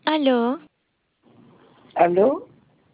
¿Aló? ¿Aló?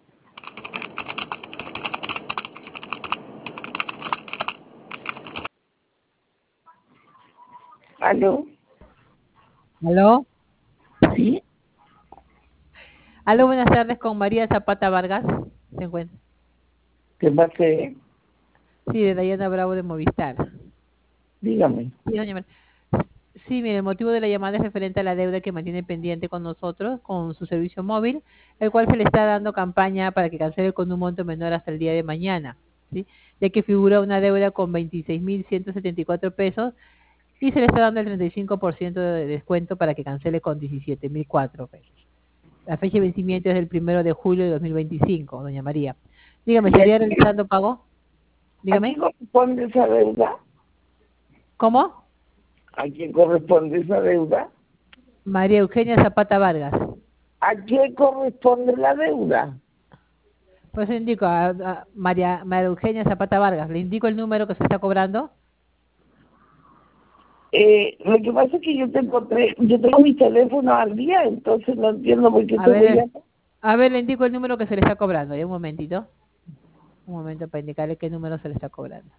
¿Aló? ¿Aló? ¿Sí? Aló, buenas tardes con María Zapata Vargas. ¿Se encuentra? ¿Qué pasé? Sí, de Dayana Bravo de Movistar. Dígame. Sí, doña María. Sí, mire, el motivo de la llamada es referente a la deuda que mantiene pendiente con nosotros, con su servicio móvil, el cual se le está dando campaña para que cancele con un monto menor hasta el día de mañana, ¿sí? Ya que figura una deuda con 26.174 pesos y se le está dando el 35% de descuento para que cancele con 17.004 pesos. La fecha de vencimiento es el 1 de julio de 2025, doña María. Dígame, ¿Y ¿estaría realizando pago? a quién Dígame. corresponde esa deuda? ¿Cómo? ¿A quién corresponde esa deuda? María Eugenia Zapata Vargas. ¿A quién corresponde la deuda? Pues le indico a María Eugenia Zapata Vargas. Le indico el número que se está cobrando. Lo que pasa es que yo tengo mi teléfono al día, entonces no entiendo por qué A te voy ver, a... le indico el número que se le está cobrando. Ya un momentito. Un momento para indicarle qué número se le está cobrando.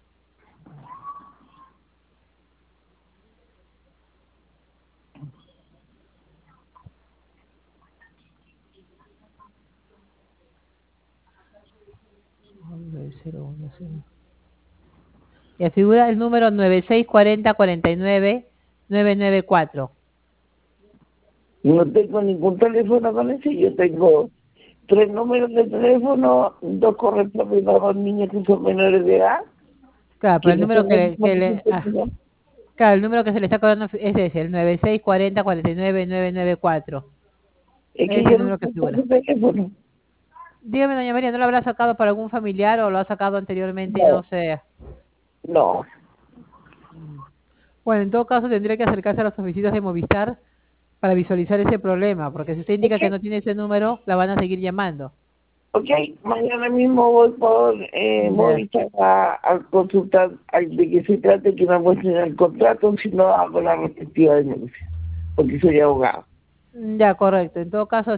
Ya figura el número 9640 49 994. No tengo ningún teléfono con ese, yo tengo 3 números de teléfono, 2 corresponden a 2 niños que son menores de edad, Claro, pero que el no número son los que mismos que le, usted tiene. claro, el número que se le está cobrando es ese, el 9640 49 994. Es Ese que es el yo no número que tengo figura. ese teléfono. Dígame, doña María, ¿no lo habrá sacado para algún familiar o lo ha sacado anteriormente y no No, sé? no. Bueno, en todo caso tendría que acercarse a las oficinas de Movistar para visualizar ese problema, porque si usted indica que Ok, no tiene ese número, la van a seguir llamando. ok, mañana mismo voy por Ya, Movistar a consultar de qué se trata, que me muestren el contrato, si no hago la respectiva denuncia, porque soy abogado. ya, correcto. En todo caso,